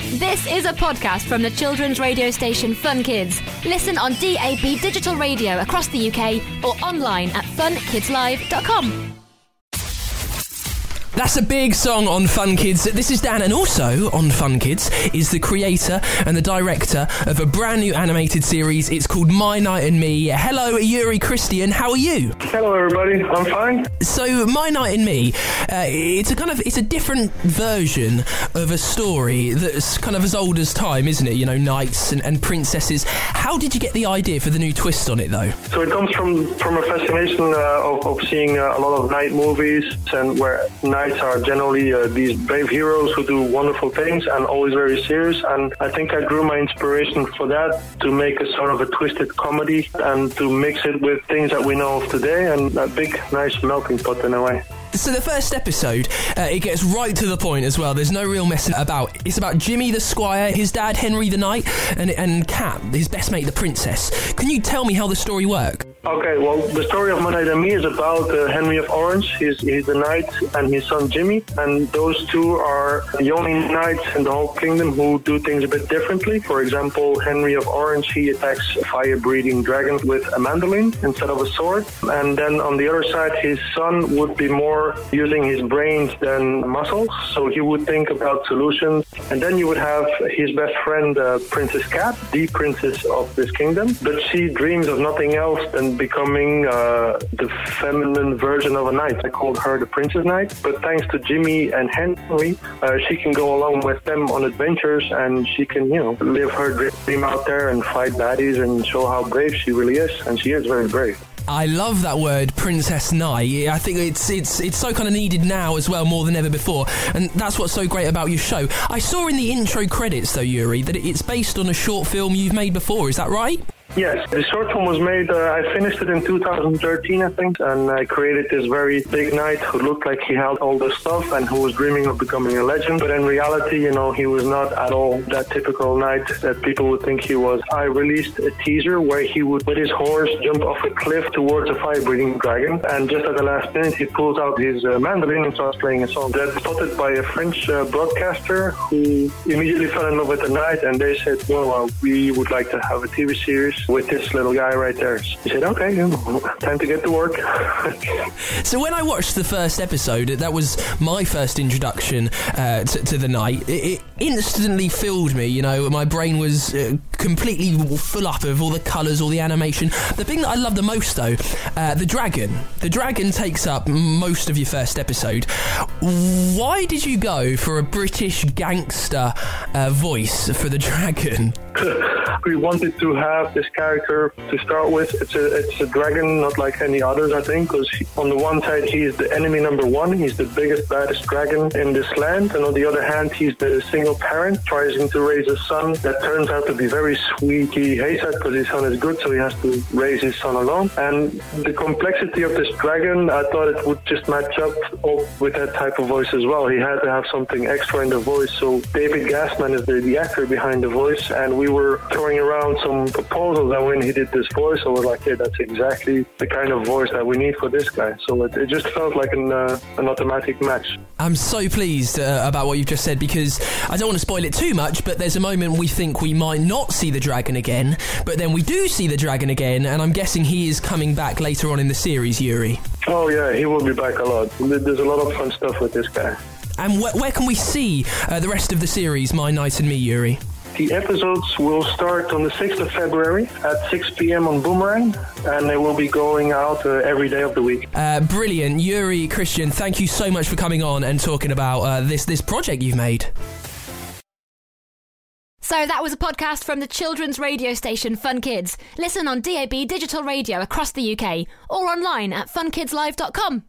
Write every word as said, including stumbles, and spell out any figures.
This is a podcast from the children's radio station Fun Kids. Listen on D A B digital radio across the U K or online at fun kids live dot com. That's a big song on Fun Kids. This is Dan, and also on Fun Kids is the creator and the director of a brand new animated series. It's called My Night and Me. Hello, Yuri Christian. How are you? Hello, everybody. I'm fine. So, My Night and Me, uh, it's a kind of it's a different version of a story that's kind of as old as time, isn't it? You know, knights and, and princesses. How did you get the idea for the new twist on it, though? So it comes from from a fascination uh, of, of seeing uh, a lot of knight movies, and where knights are generally uh, these brave heroes who do wonderful things and always very serious. And I think I drew my inspiration for that to make a sort of a twisted comedy and to mix it with things that we know of today, and a big, nice melting pot in a way. So the first episode, uh, it gets right to the point as well. There's no real messing about. It's about Jimmy the Squire, his dad Henry the Knight, and and Kat, his best mate the Princess. Can you tell me how the story works? Okay, well, the story of My Night and Me is about uh, Henry of Orange. He's, he's the knight, and his son Jimmy, and those two are the only knights in the whole kingdom who do things a bit differently. For example, Henry of Orange, he attacks fire-breathing dragons with a mandolin instead of a sword. And then on the other side, his son would be more using his brains than muscles, so he would think about solutions. And then you would have his best friend, uh, Princess Kat, the princess of this kingdom, but she dreams of nothing else than becoming uh, the feminine version of a knight. I called her the Princess Knight, but thanks to Jimmy and Henry, uh, she can go along with them on adventures, and she can, you know, live her dream out there and fight baddies and show how brave she really is, and she is very brave. I love that word, Princess Knight. I think it's it's it's so kind of needed now as well, more than ever before, and that's what's so great about your show. I saw in the intro credits, though, Yuri, that it's based on a short film you've made before. Is that right? Yes, the short film was made, uh, I finished it in two thousand thirteen, I think, and I created this very big knight who looked like he held all the stuff and who was dreaming of becoming a legend, but in reality, you know, he was not at all that typical knight that people would think he was. I released a teaser where he would, with his horse, jump off a cliff towards a fire-breathing dragon, and just at the last minute, he pulls out his uh, mandolin and starts playing a song. That's spotted by a French uh, broadcaster who immediately fell in love with the knight, and they said, well, well, we would like to have a T V series with this little guy right there. He said, okay, time to get to work. So when I watched the first episode, that was my first introduction uh, to, to the night. It, it instantly filled me, you know, my brain was uh, completely full up of all the colours, all the animation. The thing that I love the most, though, uh, the dragon. The dragon takes up most of your first episode. Why did you go for a British gangster uh, voice for the dragon? We wanted to have this character to start with. It's a it's a dragon, not like any others, I think, because on the one side he's the enemy number one. He's the biggest, baddest dragon in this land, and on the other hand he's the single parent trying to raise a son that turns out to be very sweet. He hates that because his son is good, so he has to raise his son alone. And the complexity of this dragon, I thought it would just match up with that type of voice as well. He had to have something extra in the voice, so David Gassman is the, the actor behind the voice, and we were throwing around some proposals, and when he did this voice, I was like, yeah, that's exactly the kind of voice that we need for this guy. So it, it just felt like an, uh, an automatic match. I'm so pleased uh, about what you've just said, because I don't want to spoil it too much, but there's a moment we think we might not see the dragon again, but then we do see the dragon again, and I'm guessing he is coming back later on in the series, Yuri. Oh yeah, he will be back a lot. There's a lot of fun stuff with this guy. And wh- where can we see uh, the rest of the series, My Night and Me, Yuri? The episodes will start on the sixth of February at six p.m. on Boomerang, and they will be going out uh, every day of the week. Uh, brilliant. Yuri Christian, thank you so much for coming on and talking about uh, this, this project you've made. So that was a podcast from the children's radio station Fun Kids. Listen on D A B digital radio across the U K or online at fun kids live dot com.